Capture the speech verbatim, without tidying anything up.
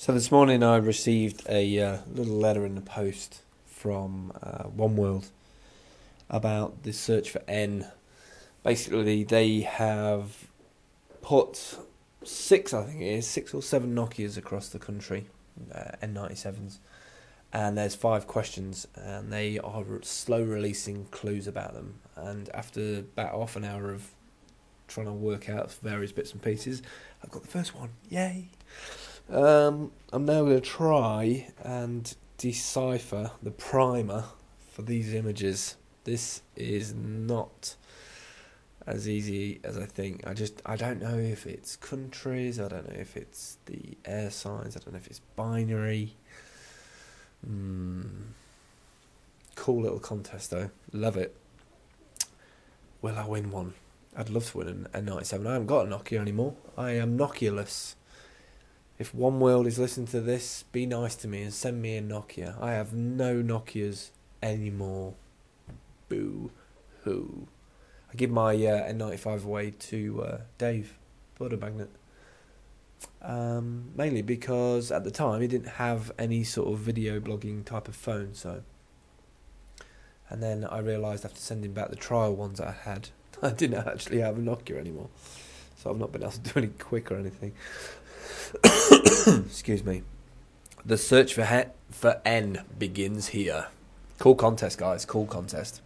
So this morning I received a uh, little letter in the post from uh, One World about the search for N. Basically, they have put six, I think it is, six or seven Nokias across the country, uh, N ninety-sevens, and there's five questions, and they are slow releasing clues about them. And after about half an hour of trying to work out various bits and pieces, I've got the first one. Yay! Um, I'm now going to try and decipher the primer for these images. This is not as easy as I think. I just, I don't know if it's countries, I don't know if it's the air signs, I don't know if it's binary. Mm. Cool little contest though, love it. Will I win one? I'd love to win an N ninety-seven. I haven't got a Nokia anymore. I am Nokia-less. If One World is listening to this, be nice to me and send me a Nokia. I have no Nokias anymore. Boo hoo. I give my uh, N ninety-five away to uh, Dave, Butter Magnet. Um, mainly because at the time he didn't have any sort of video blogging type of phone. So, and then I realised after sending back the trial ones that I had, I didn't actually have a Nokia anymore. So I've not been able to do any quick or anything. Excuse me. The search for he- for N begins here. Cool contest, guys. Cool contest.